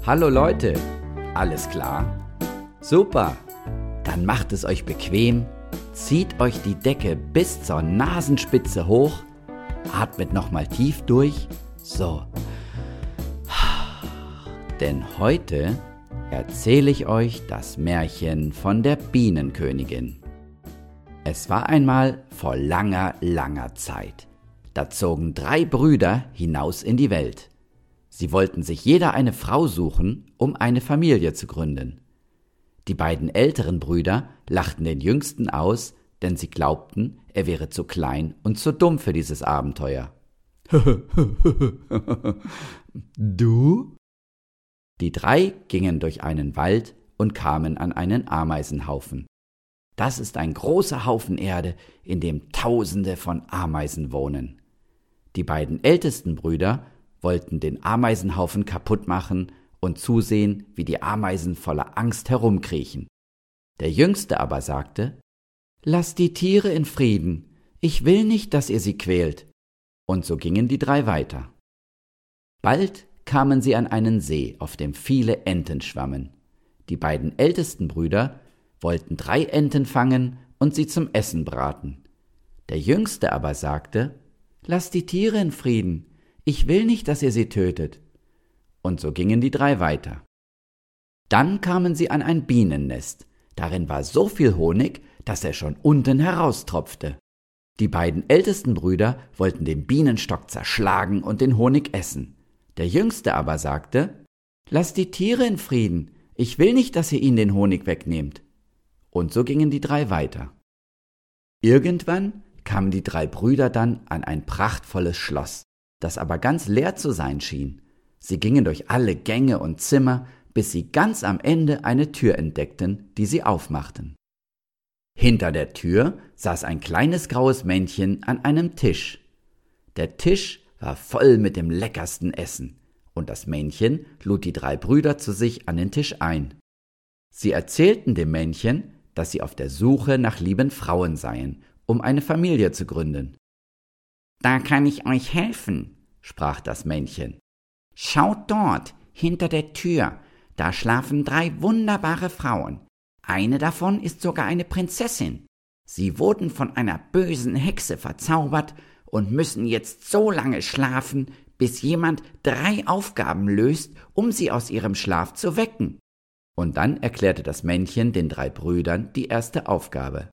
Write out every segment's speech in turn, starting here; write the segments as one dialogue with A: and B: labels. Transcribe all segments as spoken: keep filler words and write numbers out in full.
A: Hallo Leute, alles klar? Super, dann macht es euch bequem, zieht euch die Decke bis zur Nasenspitze hoch, atmet nochmal tief durch, so. Denn heute erzähle ich euch das Märchen von der Bienenkönigin. Es war einmal vor langer, langer Zeit. Da zogen drei Brüder hinaus in die Welt. Sie wollten sich jeder eine Frau suchen, um eine Familie zu gründen. Die beiden älteren Brüder lachten den Jüngsten aus, denn sie glaubten, er wäre zu klein und zu dumm für dieses Abenteuer. Du? Die drei gingen durch einen Wald und kamen an einen Ameisenhaufen. Das ist ein großer Haufen Erde, in dem Tausende von Ameisen wohnen. Die beiden ältesten Brüder wollten den Ameisenhaufen kaputt machen und zusehen, wie die Ameisen voller Angst herumkriechen. Der Jüngste aber sagte: »Lasst die Tiere in Frieden, ich will nicht, dass ihr sie quält.« Und so gingen die drei weiter. Bald kamen sie an einen See, auf dem viele Enten schwammen. Die beiden ältesten Brüder wollten drei Enten fangen und sie zum Essen braten. Der Jüngste aber sagte: »Lasst die Tiere in Frieden, ich will nicht, dass ihr sie tötet.« Und so gingen die drei weiter. Dann kamen sie an ein Bienennest. Darin war so viel Honig, dass er schon unten heraustropfte. Die beiden ältesten Brüder wollten den Bienenstock zerschlagen und den Honig essen. Der Jüngste aber sagte: »Lasst die Tiere in Frieden, ich will nicht, dass ihr ihnen den Honig wegnehmt.« Und so gingen die drei weiter. Irgendwann kamen die drei Brüder dann an ein prachtvolles Schloss, das aber ganz leer zu sein schien. Sie gingen durch alle Gänge und Zimmer, bis sie ganz am Ende eine Tür entdeckten, die sie aufmachten. Hinter der Tür saß ein kleines graues Männchen an einem Tisch. Der Tisch war voll mit dem leckersten Essen, und das Männchen lud die drei Brüder zu sich an den Tisch ein. Sie erzählten dem Männchen, dass sie auf der Suche nach lieben Frauen seien, um eine Familie zu gründen. »Da kann ich euch helfen«, sprach das Männchen. »Schaut dort, hinter der Tür, da schlafen drei wunderbare Frauen. Eine davon ist sogar eine Prinzessin. Sie wurden von einer bösen Hexe verzaubert und müssen jetzt so lange schlafen, bis jemand drei Aufgaben löst, um sie aus ihrem Schlaf zu wecken.« Und dann erklärte das Männchen den drei Brüdern die erste Aufgabe.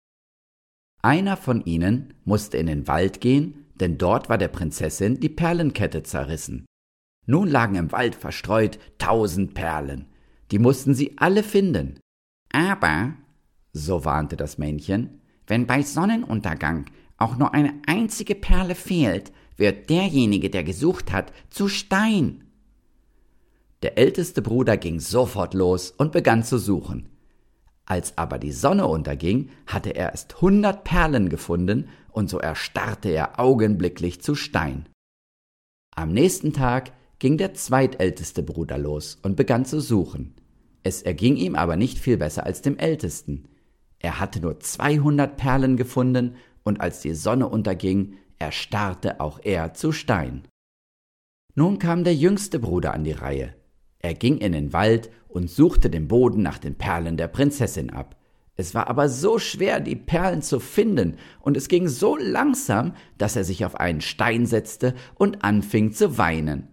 A: Einer von ihnen musste in den Wald gehen, denn dort war der Prinzessin die Perlenkette zerrissen. Nun lagen im Wald verstreut tausend Perlen. Die mussten sie alle finden. »Aber«, so warnte das Männchen, »wenn bei Sonnenuntergang auch nur eine einzige Perle fehlt, wird derjenige, der gesucht hat, zu Stein.« Der älteste Bruder ging sofort los und begann zu suchen. Als aber die Sonne unterging, hatte er erst hundert Perlen gefunden, und so erstarrte er augenblicklich zu Stein. Am nächsten Tag ging der zweitälteste Bruder los und begann zu suchen. Es erging ihm aber nicht viel besser als dem Ältesten. Er hatte nur zweihundert Perlen gefunden, und als die Sonne unterging, erstarrte auch er zu Stein. Nun kam der jüngste Bruder an die Reihe. Er ging in den Wald und suchte den Boden nach den Perlen der Prinzessin ab. Es war aber so schwer, die Perlen zu finden, und es ging so langsam, dass er sich auf einen Stein setzte und anfing zu weinen.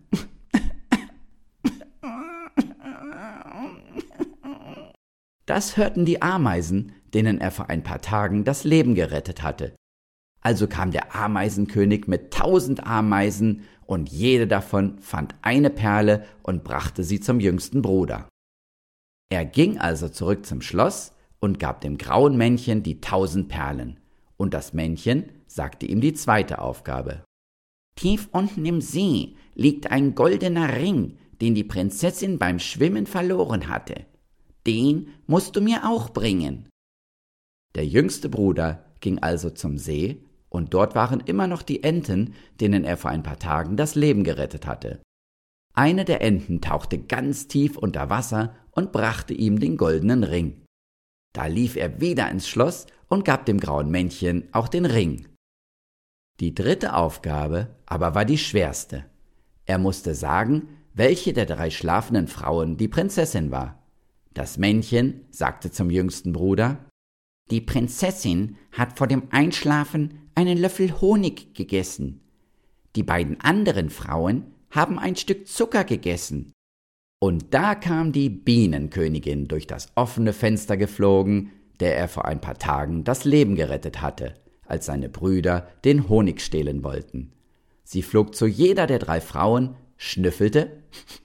A: Das hörten die Ameisen, denen er vor ein paar Tagen das Leben gerettet hatte. Also kam der Ameisenkönig mit tausend Ameisen, und jede davon fand eine Perle und brachte sie zum jüngsten Bruder. Er ging also zurück zum Schloss und gab dem grauen Männchen die tausend Perlen, und das Männchen sagte ihm die zweite Aufgabe. »Tief unten im See liegt ein goldener Ring, den die Prinzessin beim Schwimmen verloren hatte. Den musst du mir auch bringen.« Der jüngste Bruder ging also zum See, und dort waren immer noch die Enten, denen er vor ein paar Tagen das Leben gerettet hatte. Eine der Enten tauchte ganz tief unter Wasser und brachte ihm den goldenen Ring. Da lief er wieder ins Schloss und gab dem grauen Männchen auch den Ring. Die dritte Aufgabe aber war die schwerste. Er musste sagen, welche der drei schlafenden Frauen die Prinzessin war. Das Männchen sagte zum jüngsten Bruder: »Die Prinzessin hat vor dem Einschlafen einen Löffel Honig gegessen. Die beiden anderen Frauen haben ein Stück Zucker gegessen.« Und da kam die Bienenkönigin durch das offene Fenster geflogen, der er vor ein paar Tagen das Leben gerettet hatte, als seine Brüder den Honig stehlen wollten. Sie flog zu jeder der drei Frauen, schnüffelte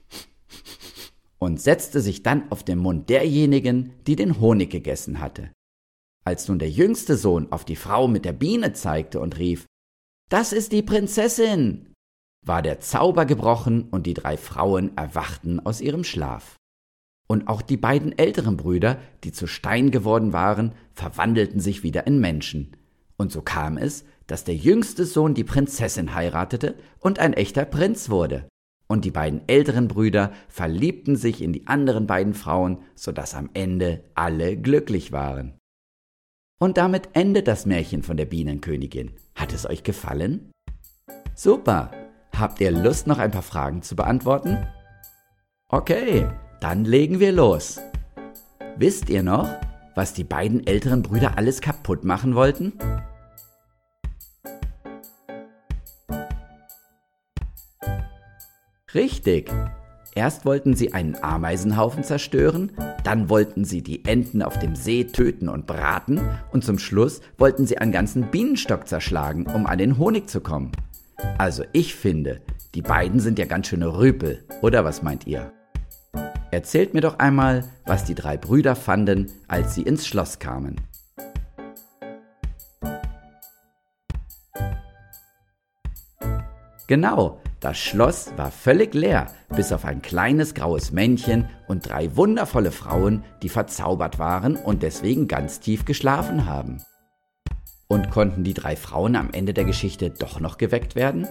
A: und setzte sich dann auf den Mund derjenigen, die den Honig gegessen hatte. Als nun der jüngste Sohn auf die Frau mit der Biene zeigte und rief: »Das ist die Prinzessin!«, war der Zauber gebrochen und die drei Frauen erwachten aus ihrem Schlaf. Und auch die beiden älteren Brüder, die zu Stein geworden waren, verwandelten sich wieder in Menschen. Und so kam es, dass der jüngste Sohn die Prinzessin heiratete und ein echter Prinz wurde. Und die beiden älteren Brüder verliebten sich in die anderen beiden Frauen, sodass am Ende alle glücklich waren. Und damit endet das Märchen von der Bienenkönigin. Hat es euch gefallen? Super! Habt ihr Lust, noch ein paar Fragen zu beantworten? Okay, dann legen wir los. Wisst ihr noch, was die beiden älteren Brüder alles kaputt machen wollten? Richtig! Erst wollten sie einen Ameisenhaufen zerstören, dann wollten sie die Enten auf dem See töten und braten und zum Schluss wollten sie einen ganzen Bienenstock zerschlagen, um an den Honig zu kommen. Also ich finde, die beiden sind ja ganz schöne Rüpel, oder was meint ihr? Erzählt mir doch einmal, was die drei Brüder fanden, als sie ins Schloss kamen. Genau, das Schloss war völlig leer, bis auf ein kleines graues Männchen und drei wundervolle Frauen, die verzaubert waren und deswegen ganz tief geschlafen haben. Und konnten die drei Frauen am Ende der Geschichte doch noch geweckt werden?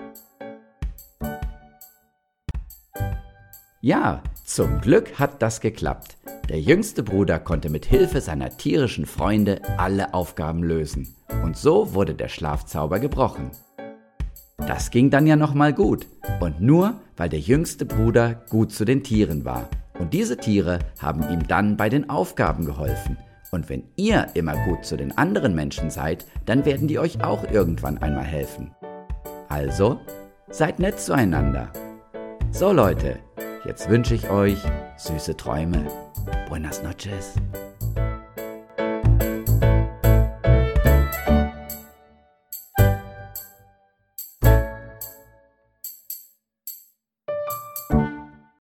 A: Ja, zum Glück hat das geklappt. Der jüngste Bruder konnte mit Hilfe seiner tierischen Freunde alle Aufgaben lösen. Und so wurde der Schlafzauber gebrochen. Das ging dann ja noch mal gut. Und nur, weil der jüngste Bruder gut zu den Tieren war. Und diese Tiere haben ihm dann bei den Aufgaben geholfen. Und wenn ihr immer gut zu den anderen Menschen seid, dann werden die euch auch irgendwann einmal helfen. Also, seid nett zueinander. So Leute, jetzt wünsche ich euch süße Träume. Buenas noches.